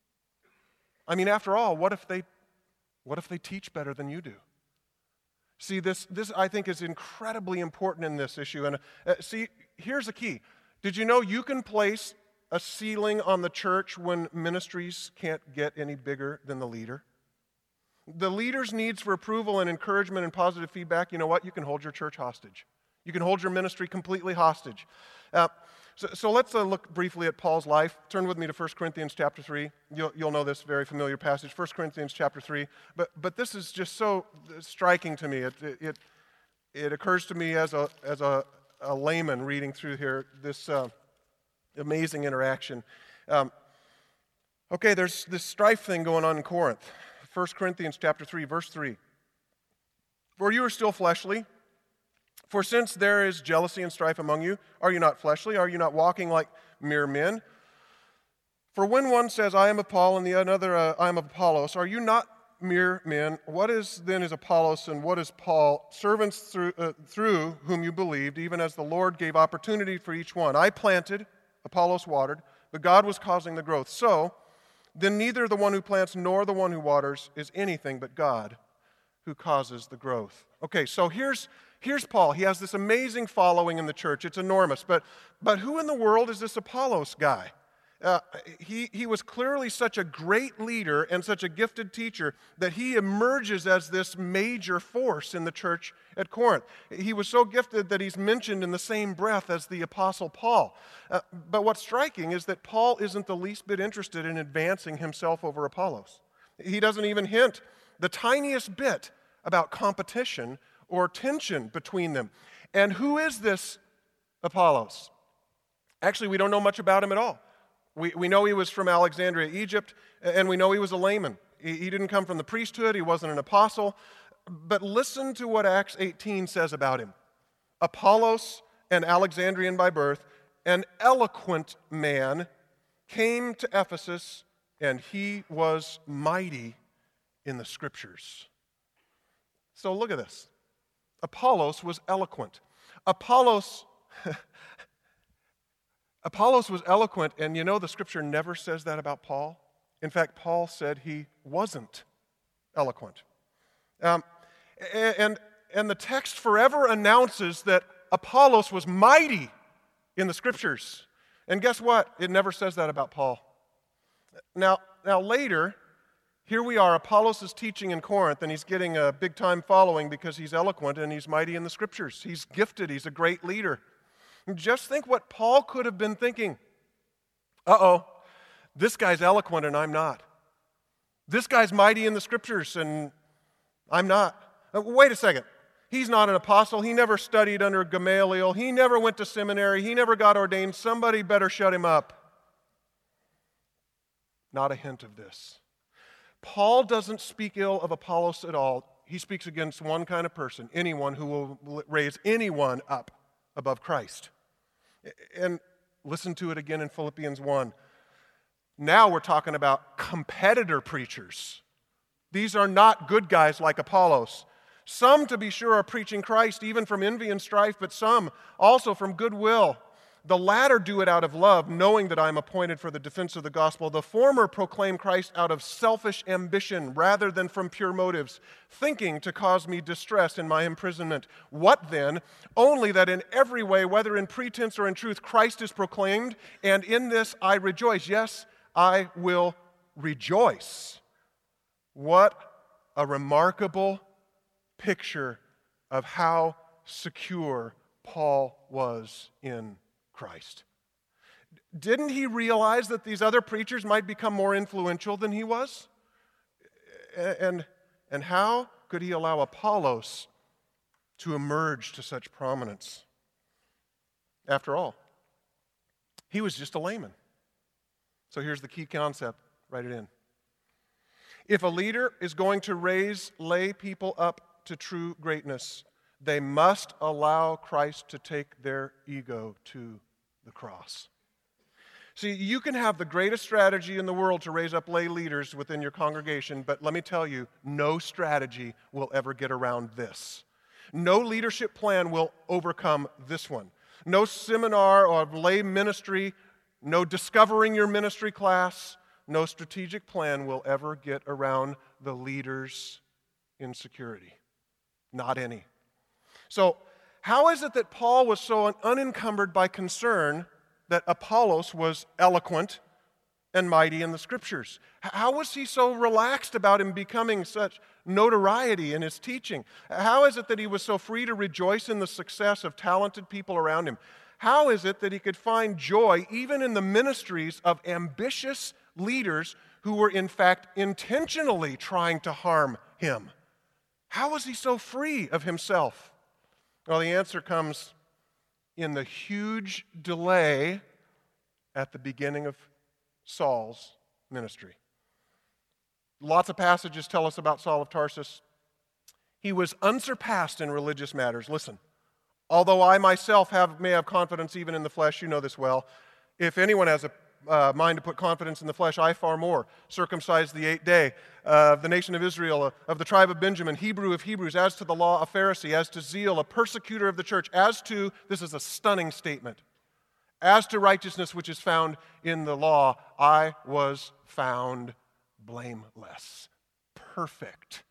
I mean, after all, what if they, what if they teach better than you do? See, this, this I think is incredibly important in this issue. And uh, see, here's the key. Did you know you can place a ceiling on the church when ministries can't get any bigger than the leader? The leader's needs for approval and encouragement and positive feedback, you know what? You can hold your church hostage. You can hold your ministry completely hostage. Uh, so, so let's uh, look briefly at Paul's life. Turn with me to First Corinthians chapter three. You'll, you'll know this very familiar passage, First Corinthians chapter three. But, but this is just so striking to me. It, it, it occurs to me as a, as a, a layman reading through here, this uh, amazing interaction. Um, okay, there's this strife thing going on in Corinth. First Corinthians chapter three, verse three. For you are still fleshly. For since there is jealousy and strife among you, are you not fleshly? Are you not walking like mere men? For when one says, I am of Paul, and the another, uh, I am of Apollos, are you not mere men? What is then is Apollos, and what is Paul? Servants through, uh, through whom you believed, even as the Lord gave opportunity for each one. I planted, Apollos watered, but God was causing the growth. So, then neither the one who plants nor the one who waters is anything but God who causes the growth. Okay, so here's here's Paul. He has this amazing following in the church. It's enormous. But but who in the world is this Apollos guy? Uh, he, he was clearly such a great leader and such a gifted teacher that he emerges as this major force in the church at Corinth. He was so gifted that he's mentioned in the same breath as the Apostle Paul. Uh, but what's striking is that Paul isn't the least bit interested in advancing himself over Apollos. He doesn't even hint the tiniest bit about competition or tension between them. And who is this Apollos? Actually, we don't know much about him at all. We, we know he was from Alexandria, Egypt, and we know he was a layman. He, he didn't come from the priesthood. He wasn't an apostle. But listen to what Acts eighteen says about him. Apollos, an Alexandrian by birth, an eloquent man, came to Ephesus, and he was mighty in the Scriptures. So look at this. Apollos was eloquent. Apollos... Apollos was eloquent, and you know the Scripture never says that about Paul. In fact, Paul said he wasn't eloquent. Um, and, and the text forever announces that Apollos was mighty in the Scriptures. And guess what? It never says that about Paul. Now, now later, here we are, Apollos is teaching in Corinth, and he's getting a big-time following because he's eloquent and he's mighty in the Scriptures. He's gifted, he's a great leader. Just think what Paul could have been thinking. Uh-oh, this guy's eloquent and I'm not. This guy's mighty in the Scriptures and I'm not. Uh, wait a second. He's not an apostle. He never studied under Gamaliel. He never went to seminary. He never got ordained. Somebody better shut him up. Not a hint of this. Paul doesn't speak ill of Apollos at all. he speaks against one kind of person, anyone who will raise anyone up above Christ. And listen to it again in Philippians one. Now we're talking about competitor preachers. These are not good guys like Apollos. Some, to be sure, are preaching Christ even from envy and strife, but some also from goodwill. The latter do it out of love, knowing that I am appointed for the defense of the gospel. The former proclaim Christ out of selfish ambition rather than from pure motives, thinking to cause me distress in my imprisonment. What then? Only that in every way, whether in pretense or in truth, Christ is proclaimed, and in this I rejoice. Yes, I will rejoice. What a remarkable picture of how secure Paul was in Christ. Didn't he realize that these other preachers might become more influential than he was? And, and how could he allow Apollos to emerge to such prominence? After all, he was just a layman. So here's the key concept. Write it in. If a leader is going to raise lay people up to true greatness, they must allow Christ to take their ego to the cross. See, you can have the greatest strategy in the world to raise up lay leaders within your congregation, but let me tell you, no strategy will ever get around this. No leadership plan will overcome this one. No seminar or lay ministry, no discovering your ministry class, no strategic plan will ever get around the leader's insecurity. Not any. So, how is it that Paul was so unencumbered by concern that Apollos was eloquent and mighty in the Scriptures? How was he so relaxed about him becoming such notoriety in his teaching? How is it that he was so free to rejoice in the success of talented people around him? How is it that he could find joy even in the ministries of ambitious leaders who were in fact intentionally trying to harm him? How was he so free of himself? Well, the answer comes in the huge delay at the beginning of Saul's ministry. Lots of passages tell us about Saul of Tarsus. He was unsurpassed in religious matters. Listen, although I myself have, may have confidence even in the flesh, you know this well, if anyone has a Uh, mind to put confidence in the flesh, I far more. Circumcised the eighth day, uh, of the nation of Israel, uh, of the tribe of Benjamin, Hebrew of Hebrews, as to the law, a Pharisee, as to zeal, a persecutor of the church, as to, this is a stunning statement, as to righteousness which is found in the law, I was found blameless, perfect.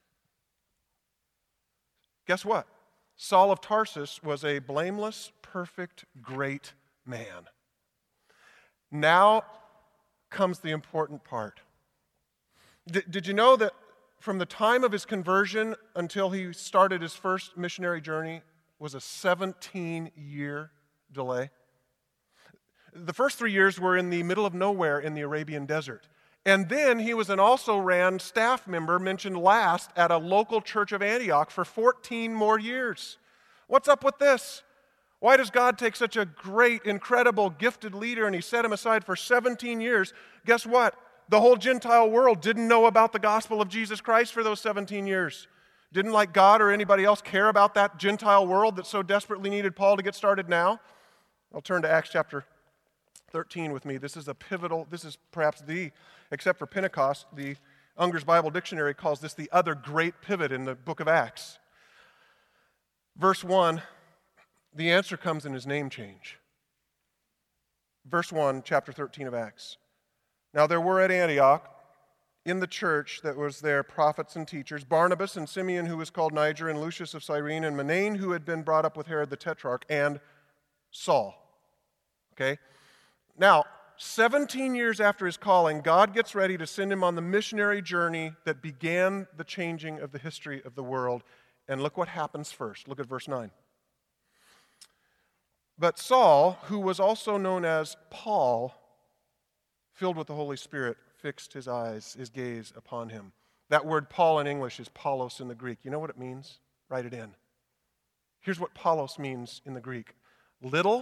Guess what? Saul of Tarsus was a blameless, perfect, great man. Now comes the important part. D- did you know that from the time of his conversion until he started his first missionary journey was a seventeen-year delay? The first three years were in the middle of nowhere in the Arabian desert. And then he was an also-ran staff member mentioned last at a local church of Antioch for fourteen more years. What's up with this? Why does God take such a great, incredible, gifted leader and he set him aside for seventeen years? Guess what? The whole Gentile world didn't know about the gospel of Jesus Christ for those seventeen years. Didn't like God or anybody else care about that Gentile world that so desperately needed Paul to get started now? I'll turn to Acts chapter thirteen with me. This is a pivotal, this is perhaps the, except for Pentecost, the Unger's Bible Dictionary calls this the other great pivot in the book of Acts. Verse one, the answer comes in his name change. Verse one, chapter thirteen of Acts. Now there were at Antioch, in the church that was there, prophets and teachers, Barnabas and Simeon, who was called Niger, and Lucius of Cyrene, and Manaen, who had been brought up with Herod the Tetrarch, and Saul. Okay? Now, seventeen years after his calling, God gets ready to send him on the missionary journey that began the changing of the history of the world. And look what happens first. Look at verse nine. But Saul, who was also known as Paul, filled with the Holy Spirit, fixed his eyes, his gaze upon him. That word Paul in English is Paulos in the Greek. You know what it means? Write it in. Here's what Paulos means in the Greek. Little,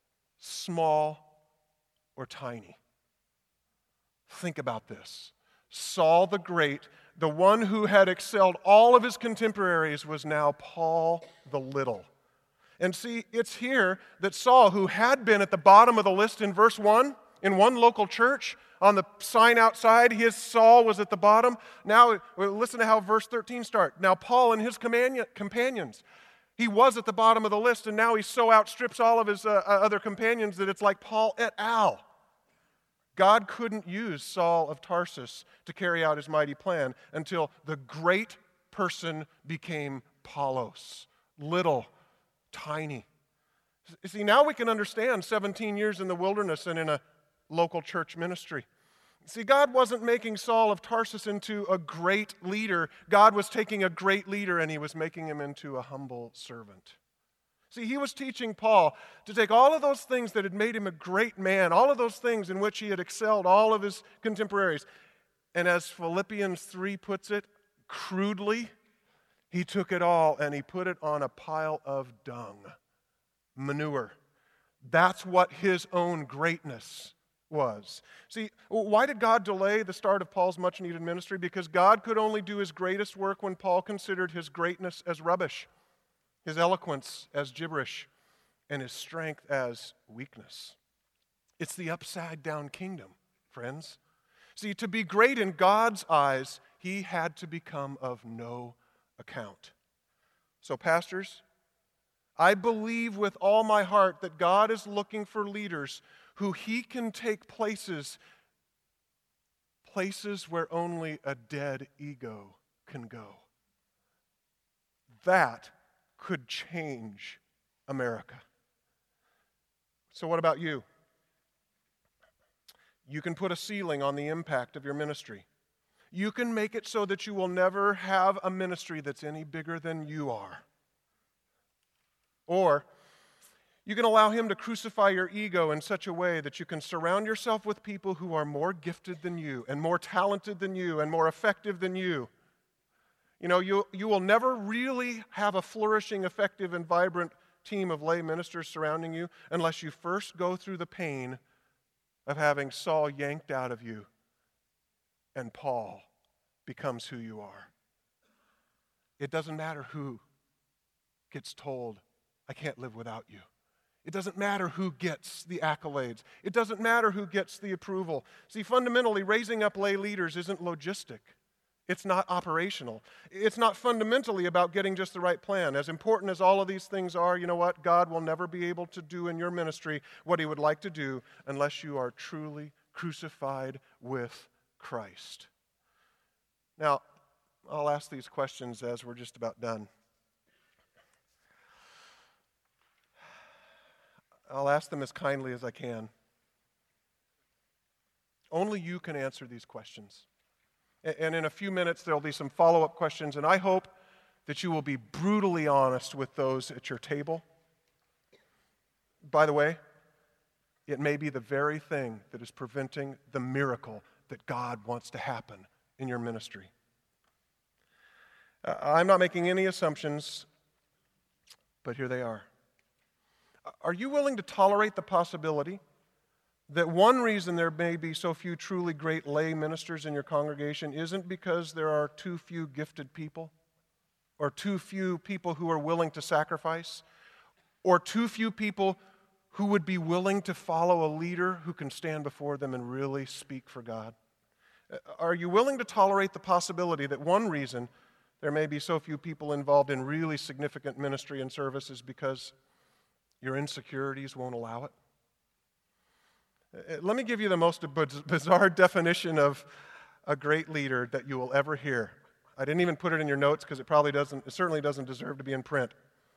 small, or tiny. Think about this. Saul the Great, the one who had excelled all of his contemporaries, was now Paul the Little. And see, it's here that Saul, who had been at the bottom of the list in verse one, in one local church, on the sign outside, his Saul was at the bottom. Now, listen to how verse thirteen starts. Now, Paul and his companions, he was at the bottom of the list, and now he so outstrips all of his uh, other companions that it's like Paul et al. God couldn't use Saul of Tarsus to carry out his mighty plan until the great person became Paulos, little, tiny. See, now we can understand seventeen years in the wilderness and in a local church ministry. See, God wasn't making Saul of Tarsus into a great leader. God was taking a great leader and he was making him into a humble servant. See, he was teaching Paul to take all of those things that had made him a great man, all of those things in which he had excelled all of his contemporaries, and as Philippians three puts it, crudely, he took it all and he put it on a pile of dung, manure. That's what his own greatness was. See, why did God delay the start of Paul's much-needed ministry? Because God could only do his greatest work when Paul considered his greatness as rubbish, his eloquence as gibberish, and his strength as weakness. It's the upside-down kingdom, friends. See, to be great in God's eyes, he had to become of no account. So, pastors, I believe with all my heart that God is looking for leaders who he can take places, places where only a dead ego can go. That could change America. So what about you? You can put a ceiling on the impact of your ministry. You can make it so that you will never have a ministry that's any bigger than you are. Or you can allow him to crucify your ego in such a way that you can surround yourself with people who are more gifted than you and more talented than you and more effective than you. You know, you, you will never really have a flourishing, effective, and vibrant team of lay ministers surrounding you unless you first go through the pain of having Saul yanked out of you and Paul becomes who you are. It doesn't matter who gets told, I can't live without you. It doesn't matter who gets the accolades. It doesn't matter who gets the approval. See, fundamentally, raising up lay leaders isn't logistic. It's not operational. It's not fundamentally about getting just the right plan. As important as all of these things are, you know what? God will never be able to do in your ministry what he would like to do unless you are truly crucified with Christ. Now, I'll ask these questions as we're just about done. I'll ask them as kindly as I can. Only you can answer these questions. And in a few minutes, there'll be some follow-up questions, and I hope that you will be brutally honest with those at your table. By the way, it may be the very thing that is preventing the miracle that God wants to happen in your ministry. Uh, I'm not making any assumptions, but here they are. Are you willing to tolerate the possibility that one reason there may be so few truly great lay ministers in your congregation isn't because there are too few gifted people, or too few people who are willing to sacrifice, or too few people who would be willing to follow a leader who can stand before them and really speak for God? Are you willing to tolerate the possibility that one reason there may be so few people involved in really significant ministry and service is because your insecurities won't allow it? Let me give you the most bizarre definition of a great leader that you will ever hear. I didn't even put it in your notes because it probably doesn't, it certainly doesn't deserve to be in print.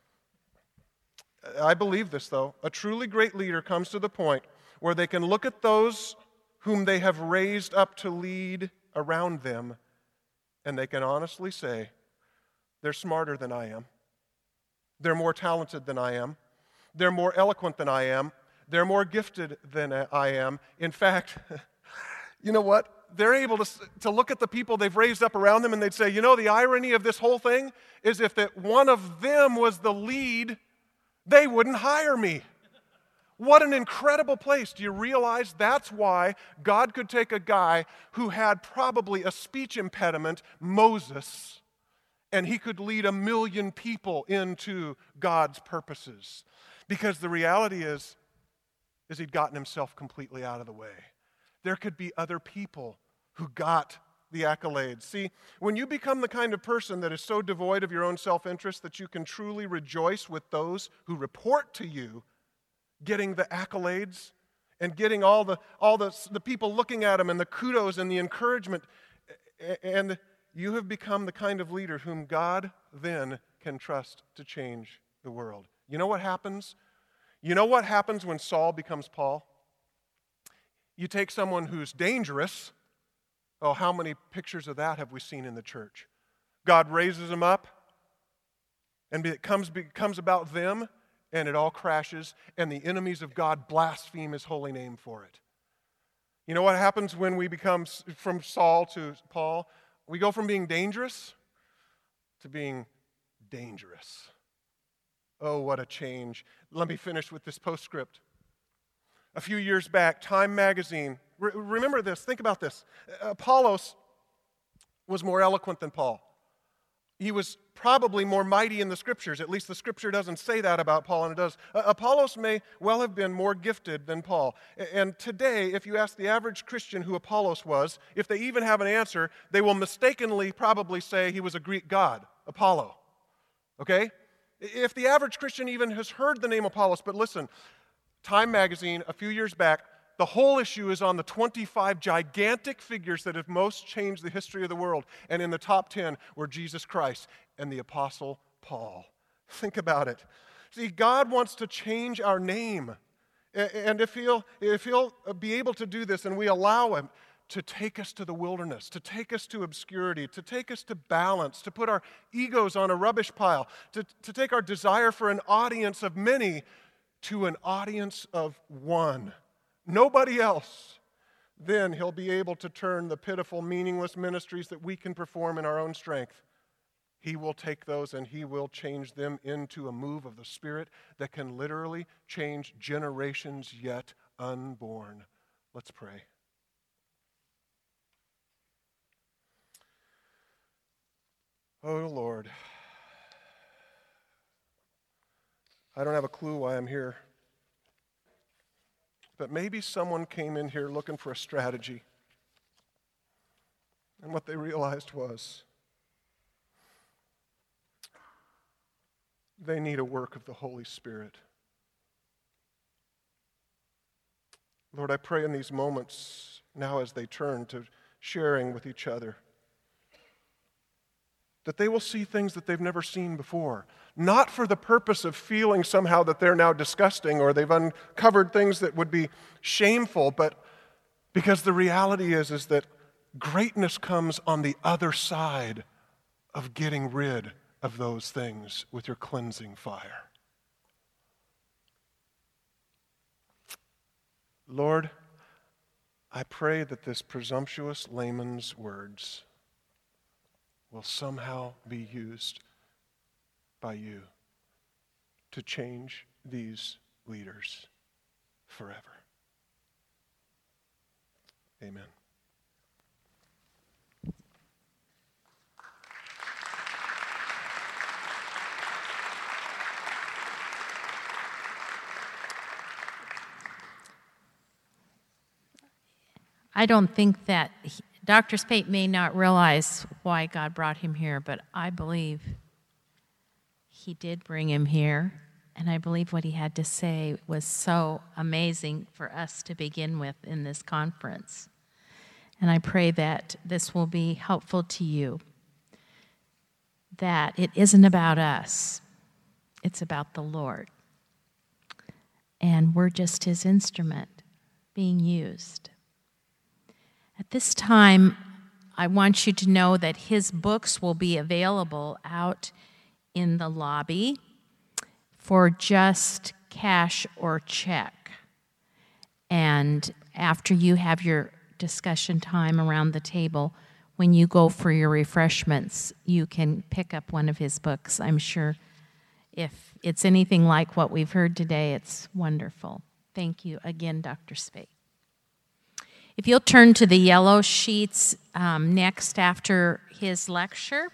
I believe this, though. A truly great leader comes to the point where they can look at those whom they have raised up to lead around them, and they can honestly say, they're smarter than I am. They're more talented than I am. They're more eloquent than I am. They're more gifted than I am. In fact, you know what? They're able to, to look at the people they've raised up around them and they'd say, you know, the irony of this whole thing is if that one of them was the lead, they wouldn't hire me. What an incredible place. Do you realize that's why God could take a guy who had probably a speech impediment, Moses, and he could lead a million people into God's purposes? Because the reality is, is he'd gotten himself completely out of the way. There could be other people who got the accolades. See, when you become the kind of person that is so devoid of your own self-interest that you can truly rejoice with those who report to you getting the accolades and getting all the all the, the people looking at them and the kudos and the encouragement, and you have become the kind of leader whom God then can trust to change the world. You know what happens? You know what happens when Saul becomes Paul? You take someone who's dangerous. Oh, how many pictures of that have we seen in the church? God raises them up, and it comes, becomes about them, and it all crashes, and the enemies of God blaspheme his holy name for it. You know what happens when we become from Saul to Paul? We go from being dangerous to being dangerous. Oh, what a change. Let me finish with this postscript. A few years back, Time magazine, re- remember this, think about this. Apollos was more eloquent than Paul. He was probably more mighty in the Scriptures. At least the Scripture doesn't say that about Paul, and it does. Uh, Apollos may well have been more gifted than Paul. And today, if you ask the average Christian who Apollos was, if they even have an answer, they will mistakenly probably say he was a Greek god, Apollo. Okay? If the average Christian even has heard the name Apollos, but listen, Time magazine, a few years back, the whole issue is on the twenty-five gigantic figures that have most changed the history of the world. And in the top ten were Jesus Christ and the Apostle Paul. Think about it. See, God wants to change our name. And if he'll, if he'll be able to do this and we allow him to take us to the wilderness, to take us to obscurity, to take us to balance, to put our egos on a rubbish pile, to, to take our desire for an audience of many to an audience of one. Nobody else. Then he'll be able to turn the pitiful, meaningless ministries that we can perform in our own strength. He will take those and he will change them into a move of the Spirit that can literally change generations yet unborn. Let's pray. Oh, Lord, I don't have a clue why I'm here. But maybe someone came in here looking for a strategy. And what they realized was they need a work of the Holy Spirit. Lord, I pray in these moments now as they turn to sharing with each other, that they will see things that they've never seen before. Not for the purpose of feeling somehow that they're now disgusting or they've uncovered things that would be shameful, but because the reality is, is that greatness comes on the other side of getting rid of those things with your cleansing fire. Lord, I pray that this presumptuous layman's words will somehow be used by you to change these leaders forever. Amen. I don't think that he, Doctor Spate may not realize why God brought him here, but I believe he did bring him here, and I believe what he had to say was so amazing for us to begin with in this conference. And I pray that this will be helpful to you, that it isn't about us, it's about the Lord. And we're just his instrument being used. At this time, I want you to know that his books will be available out in the lobby for just cash or check. And after you have your discussion time around the table, when you go for your refreshments, you can pick up one of his books. I'm sure if it's anything like what we've heard today, it's wonderful. Thank you again, Doctor Spade. If you'll turn to the yellow sheets um, next after his lecture,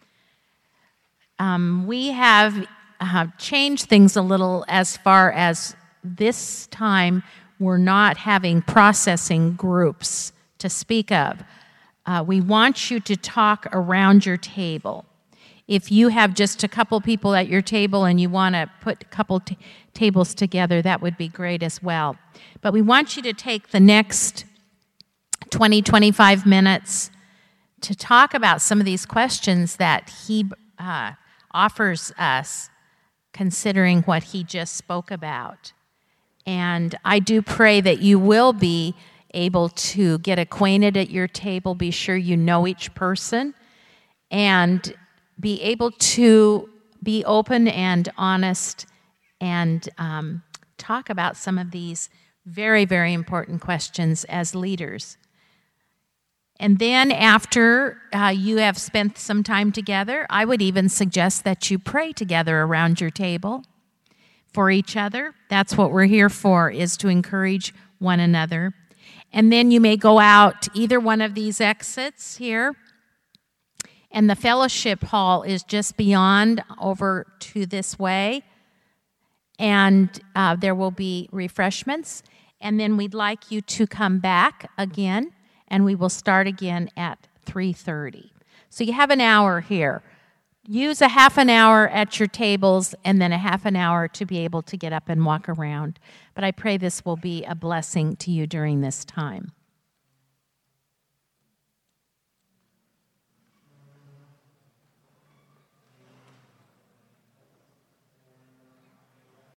um, we have uh, changed things a little as far as this time we're not having processing groups to speak of. Uh, we want you to talk around your table. If you have just a couple people at your table and you want to put a couple t- tables together, that would be great as well. But we want you to take the next twenty, twenty-five minutes to talk about some of these questions that he uh, offers us, considering what he just spoke about. And I do pray that you will be able to get acquainted at your table, be sure you know each person, and be able to be open and honest and um, talk about some of these very, very important questions as leaders. And then after uh, you have spent some time together, I would even suggest that you pray together around your table for each other. That's what we're here for, is to encourage one another. And then you may go out either one of these exits here, and the fellowship hall is just beyond over to this way, and uh, there will be refreshments. And then we'd like you to come back again, and we will start again at three thirty. So you have an hour here. Use a half an hour at your tables and then a half an hour to be able to get up and walk around. But I pray this will be a blessing to you during this time.